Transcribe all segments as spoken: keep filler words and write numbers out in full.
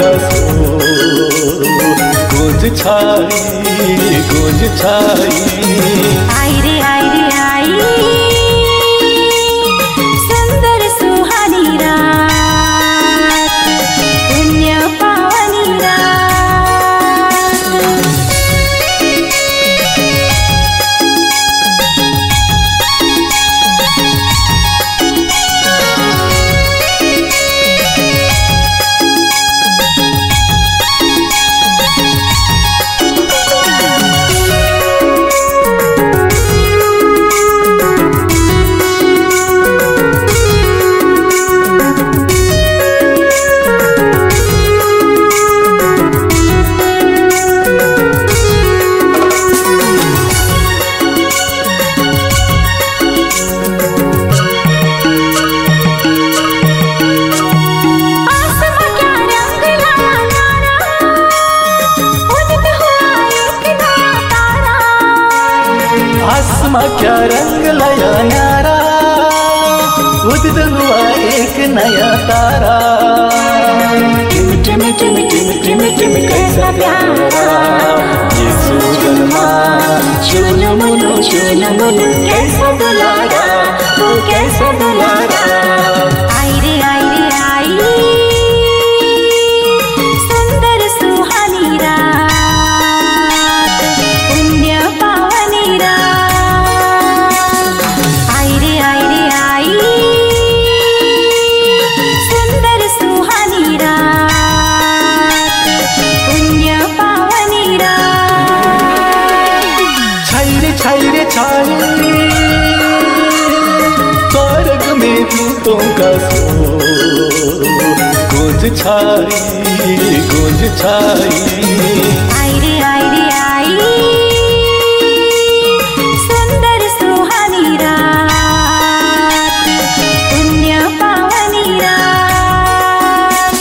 का शोर, गूंज छाई गूंज छाई। आई रे आई रे आई सुंदर सुहानी रात, पुण्य पावनी रात। आसमां क्या रंग लाया न्यारा, उदित हुआ एक नया तारा। टिम टिम टिम टिम टिम टिम कैसा प्यारा ये सुगमा, चुनु मुनु चुनु मुनु कैसा दुलारा, तू कैसा दुलारा। आई रे आई रे आई सुंदर सुहानी रात, पुण्य पावनी रात। आई रे आई रे आई सुंदर सुहानी रात, पुण्य पावनी रात। छाई रे छाई रे छाई स्वर्ग में दूतों का शोर, गूंज छाई गूंज छाई। आई रे आई रे आई सुंदर सुहानी रात, पुण्य पावनी रात।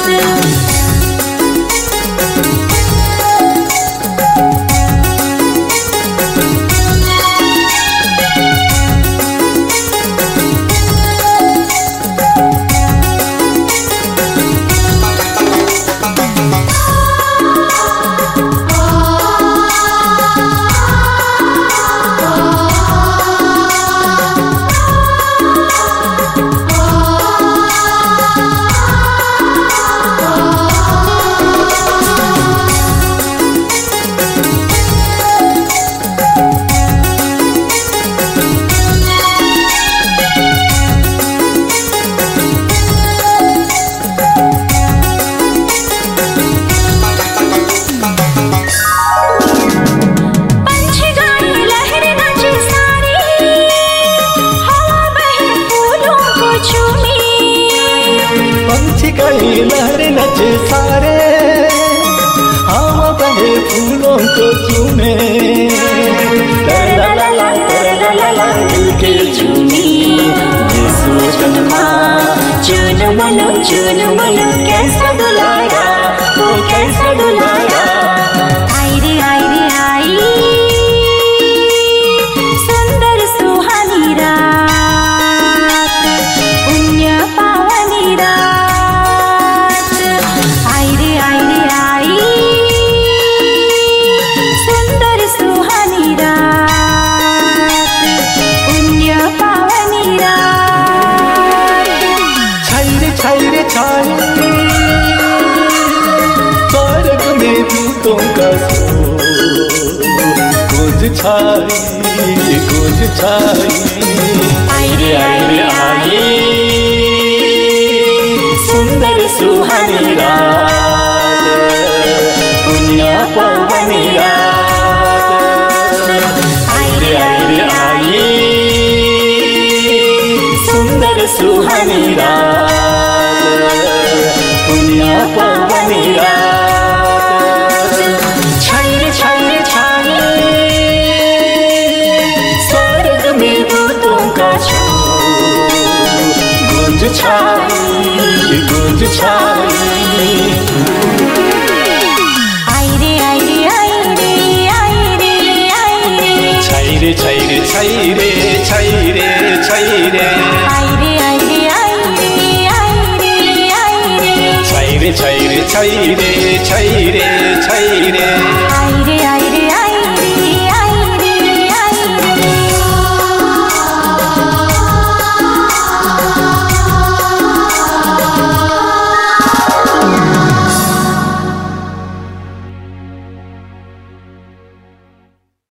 गई लहर नचे सारे, हवा बहे फूलों को चूमे। ला ला ला ला ला ला दिल के चूमी ये सुगमा, चुनु मुनु चुनु मुनु कैसा दुलारा, तू कैसा दुलारा। आई रे आई रे आई सुंदर सुहानी रात, पुण्य पावनी रात। आई रे आई रे आई सुंदर सुहानी रात, पुण्य पावनी रात। छाई रे छाई रे छाई स्वर्ग में दूतों का शोर, गूंज छाई गूंज छाई। आई रे आई रे आई सुंदर सुहानी रात, पुण्य पावनी रात। आई रे आई रे आई सुंदर सुहानी रात, पुण्य पावनी रात। छाई रे छाई रे छाई स्वर्ग में दूतों का शोर, गूंज छाई गूंज छाई। आई रे आई रे आई रे आई रे आई रे छाई रे छाई रे छाई रे छाई रे छाई रे। आई रे आई रे आई रे आई रे आई रे छाई रे छाई रे छै रे छै रे छै रे आई रे आई